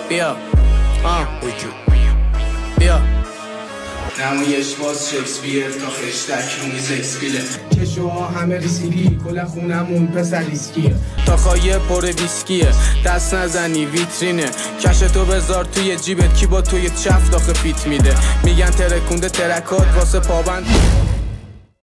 بیا بیا نمایش باز شکسپیر تا خشتک رو میز اکسپیله کشوها همه ریسیلی کل خونمون پسر ریسکیه تا خواهی پر ویسکیه دست نزنی ویترینه کشتو بذار توی جیبت کی با توی چفت آخه فیت میده میگن ترکونده ترکات واسه پابند